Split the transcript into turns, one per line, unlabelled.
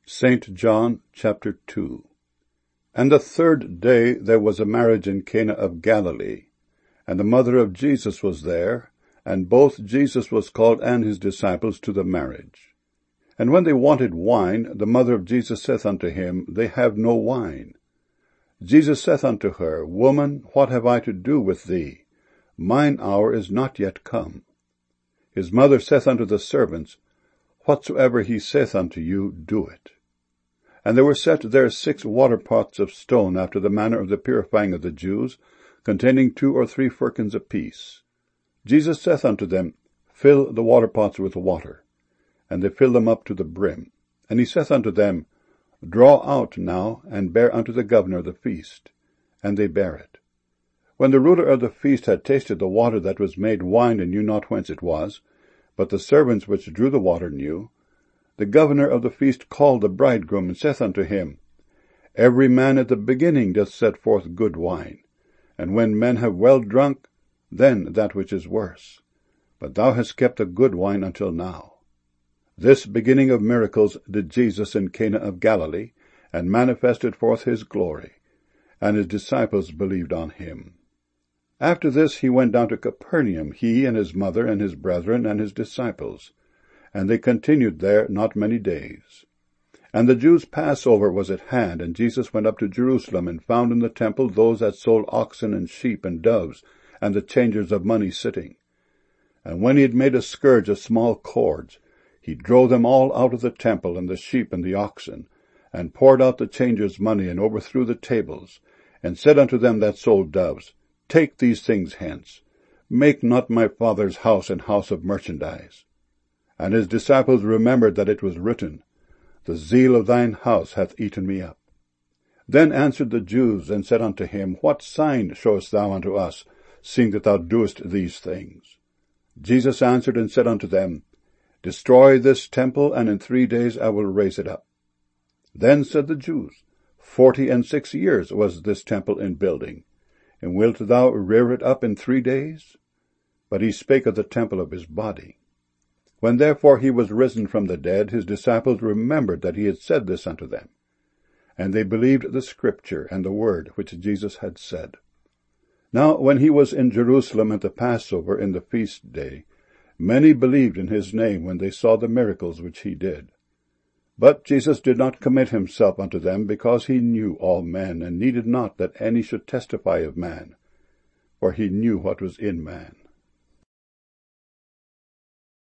St. John chapter 2. And the third day there was a marriage in Cana of Galilee, and the mother of Jesus was there, and both Jesus was called and his disciples to the marriage. And when they wanted wine, the mother of Jesus saith unto him, They have no wine. Jesus saith unto her, Woman, what have I to do with thee? Mine hour is not yet come. His mother saith unto the servants, Whatsoever he saith unto you, do it. And there were set there 6 water pots of stone, after the manner of the purifying of the Jews, containing 2 or 3 firkins apiece. Jesus saith unto them, Fill the water pots with water. And they filled them up to the brim. And he saith unto them, Draw out now, and bear unto the governor of the feast. And they bare it. When the ruler of the feast had tasted the water that was made wine, and knew not whence it was, but the servants which drew the water knew, the governor of the feast called the bridegroom, and saith unto him, Every man at the beginning doth set forth good wine, and when men have well drunk, then that which is worse. But thou hast kept the good wine until now. This beginning of miracles did Jesus in Cana of Galilee, and manifested forth his glory, and his disciples believed on him. After this he went down to Capernaum, he and his mother and his brethren and his disciples, and they continued there not many days. And the Jews' Passover was at hand, and Jesus went up to Jerusalem, and found in the temple those that sold oxen and sheep and doves, and the changers of money sitting. And when he had made a scourge of small cords, he drove them all out of the temple, and the sheep and the oxen, and poured out the changers' money, and overthrew the tables, and said unto them that sold doves, Take these things hence. Make not my Father's house an house of merchandise. And his disciples remembered that it was written, The zeal of thine house hath eaten me up. Then answered the Jews, and said unto him, What sign showest thou unto us, seeing that thou doest these things? Jesus answered and said unto them, Destroy this temple, and in 3 days I will raise it up. Then said the Jews, 46 years was this temple in building, and wilt thou rear it up in 3 days? But he spake of the temple of his body. When therefore he was risen from the dead, his disciples remembered that he had said this unto them. And they believed the scripture and the word which Jesus had said. Now when he was in Jerusalem at the Passover in the feast day, many believed in his name when they saw the miracles which he did. But Jesus did not commit himself unto them, because he knew all men, and needed not that any should testify of man, for he knew what was in man.